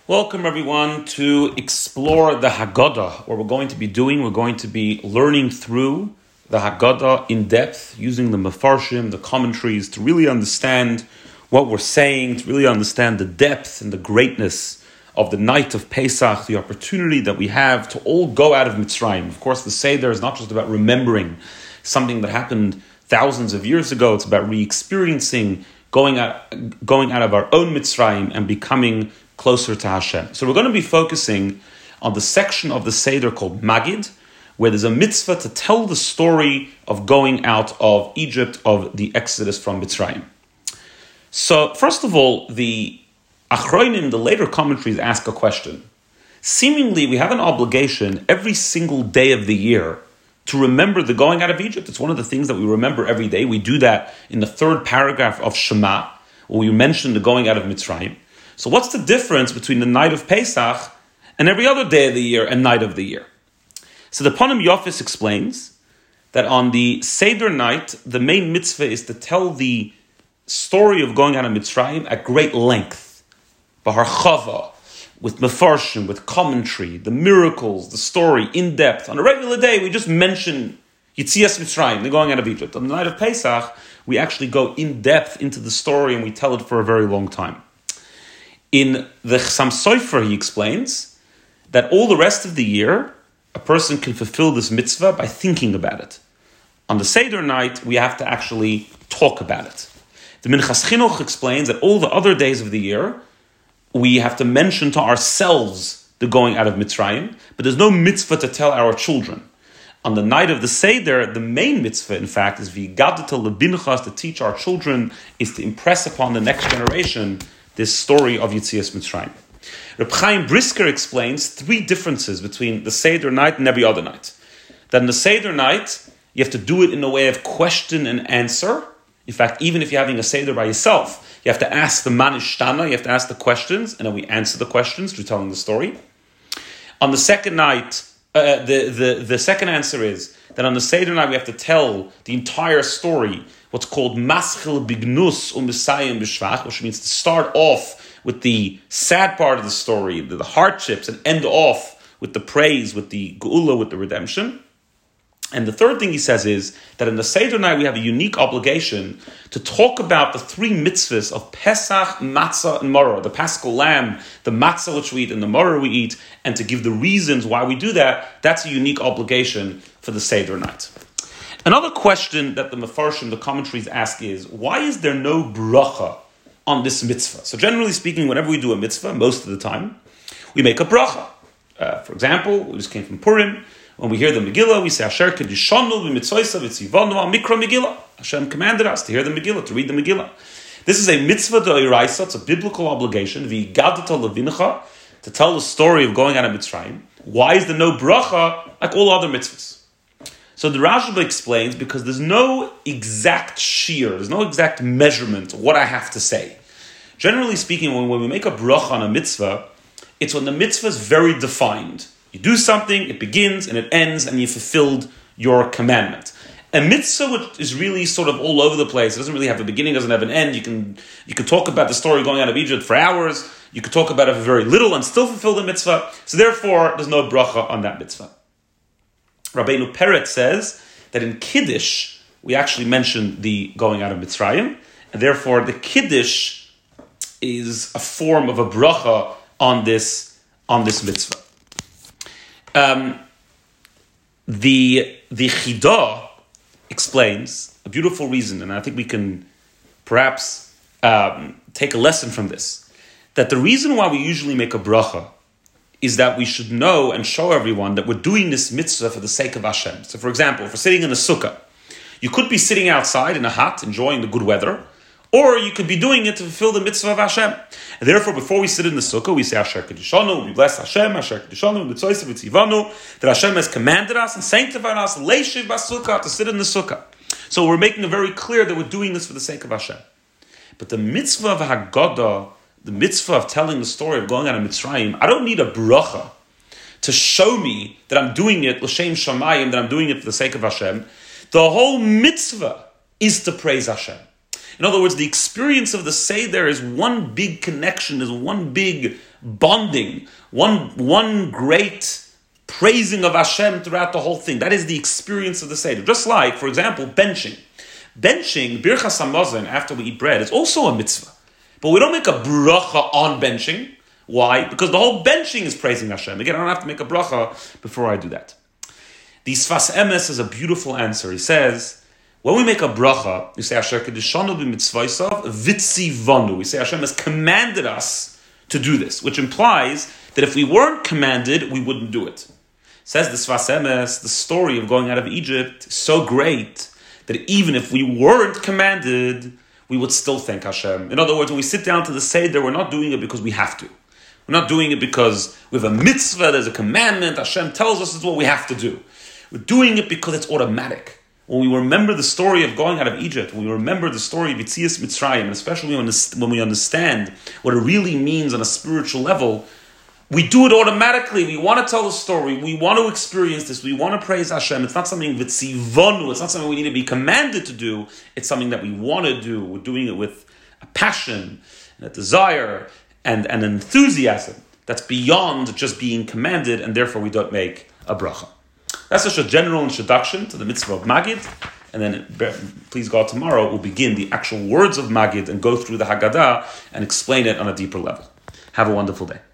Welcome everyone to explore the Haggadah. What we're going to be learning through the Haggadah in depth, using the Mefarshim, the commentaries, to really understand what we're saying, to really understand the depth and the greatness of the night of Pesach, the opportunity that we have to all go out of Mitzrayim. Of course, the Seder is not just about remembering something that happened thousands of years ago. It's about re-experiencing, going out of our own Mitzrayim and becoming closer to Hashem. So we're going to be focusing on the section of the Seder called Magid, where there's a mitzvah to tell the story of going out of Egypt, of the Exodus from Mitzrayim. So first of all, the Achronim, the later commentaries, ask a question. Seemingly, we have an obligation every single day of the year to remember the going out of Egypt. It's one of the things that we remember every day. We do that in the third paragraph of Shema, where we mention the going out of Mitzrayim. So what's the difference between the night of Pesach and every other day of the year and night of the year? So the Panim Yofis explains that on the Seder night, the main mitzvah is to tell the story of going out of Mitzrayim at great length. B'harchava, with mefarshim, with commentary, the miracles, the story, in depth. On a regular day, we just mention Yitzias Mitzrayim, the going out of Egypt. On the night of Pesach, we actually go in depth into the story and we tell it for a very long time. In the Chassam Sofer, he explains that all the rest of the year, a person can fulfill this mitzvah by thinking about it. On the Seder night, we have to actually talk about it. The Minchas Chinuch explains that all the other days of the year, we have to mention to ourselves the going out of Mitzrayim, but there's no mitzvah to tell our children. On the night of the Seder, the main mitzvah, in fact, is v'yigadata lebinchas, to teach our children, is to impress upon the next generation this story of Yitzias Mitzrayim. Reb Chaim Brisker explains three differences between the Seder night and every other night. That in the Seder night, you have to do it in a way of question and answer. In fact, even if you're having a Seder by yourself, you have to ask the Manishtana, you have to ask the questions, and then we answer the questions through telling the story. On the second night, the second answer is that on the Seder night we have to tell the entire story, what's called Maschil Bignus U'Mesayim B'Shvach, which means to start off with the sad part of the story, the hardships, and end off with the praise, with the Geula, with the redemption. And the third thing he says is that in the Seder night we have a unique obligation to talk about the three mitzvahs of Pesach, Matzah, and Maror, the Paschal Lamb, the Matzah which we eat, and the Maror we eat, and to give the reasons why we do that. That's a unique obligation for the Seder night. Another question that the Mefarshim, the commentaries, ask is, why is there no bracha on this mitzvah? So generally speaking, whenever we do a mitzvah, most of the time, we make a bracha. For example, we just came from Purim. When we hear the Megillah, we say, Asher kedishanu v'mitzvosa v'tzivanu al mikra Megillah. Hashem commanded us to hear the Megillah, to read the Megillah. This is a mitzvah d'oraisa, it's a biblical obligation, v'yigadata levincha, to tell the story of going out of Mitzrayim. Why is there no bracha like all other mitzvahs? So the Rashba explains, because there's no exact shear, there's no exact measurement of what I have to say. Generally speaking, when we make a bracha on a mitzvah, it's when the mitzvah is very defined. You do something, it begins and it ends, and you fulfilled your commandment. A mitzvah which is really sort of all over the place, it doesn't really have a beginning, doesn't have an end. You can talk about the story going out of Egypt for hours, you could talk about it for very little and still fulfill the mitzvah, so therefore there's no bracha on that mitzvah. Rabbeinu Peret says that in Kiddush, we actually mention the going out of Mitzrayim, and therefore the Kiddush is a form of a bracha on this mitzvah. The Chidah explains a beautiful reason, and I think we can perhaps take a lesson from this, that the reason why we usually make a bracha is that we should know and show everyone that we're doing this mitzvah for the sake of Hashem. So for example, if we're sitting in a sukkah, you could be sitting outside in a hut, enjoying the good weather, or you could be doing it to fulfill the mitzvah of Hashem. And therefore, before we sit in the sukkah, we say, Asher Kedishanu, we bless Hashem, Asher Kedishanu, Mitzvosa v'tzivanu, that Hashem has commanded us and sanctified us, leishiv b'sukkah, to sit in the sukkah. So we're making it very clear that we're doing this for the sake of Hashem. But the mitzvah of Haggadah, the mitzvah of telling the story of going out of Mitzrayim, I don't need a bracha to show me that I'm doing it, l'shem shamayim, that I'm doing it for the sake of Hashem. The whole mitzvah is to praise Hashem. In other words, the experience of the Seder is one big connection, is one big bonding, one great praising of Hashem throughout the whole thing. That is the experience of the Seder. Just like, for example, benching. Benching, Birchas Hamazon, after we eat bread, is also a mitzvah. But we don't make a bracha on benching. Why? Because the whole benching is praising Hashem. Again, I don't have to make a bracha before I do that. The Sfas Emes is a beautiful answer. He says, when we make a bracha, we say, Asher kedishanu b'mitzvaysav vitzivanu. We say, Hashem has commanded us to do this, which implies that if we weren't commanded, we wouldn't do it. Says the Sfas Emes, the story of going out of Egypt is so great that even if we weren't commanded, we would still thank Hashem. In other words, when we sit down to the Seder, we're not doing it because we have to. We're not doing it because we have a mitzvah, there's a commandment, Hashem tells us it's what we have to do. We're doing it because it's automatic. When we remember the story of going out of Egypt, when we remember the story of Yetzias Mitzrayim, and especially when we understand what it really means on a spiritual level, we do it automatically. We want to tell the story. We want to experience this. We want to praise Hashem. It's not something vitzivonu. It's not something we need to be commanded to do. It's something that we want to do. We're doing it with a passion and a desire and an enthusiasm that's beyond just being commanded, and therefore we don't make a bracha. That's just a general introduction to the mitzvah of Magid, and then, please God, tomorrow we'll begin the actual words of Magid and go through the Haggadah and explain it on a deeper level. Have a wonderful day.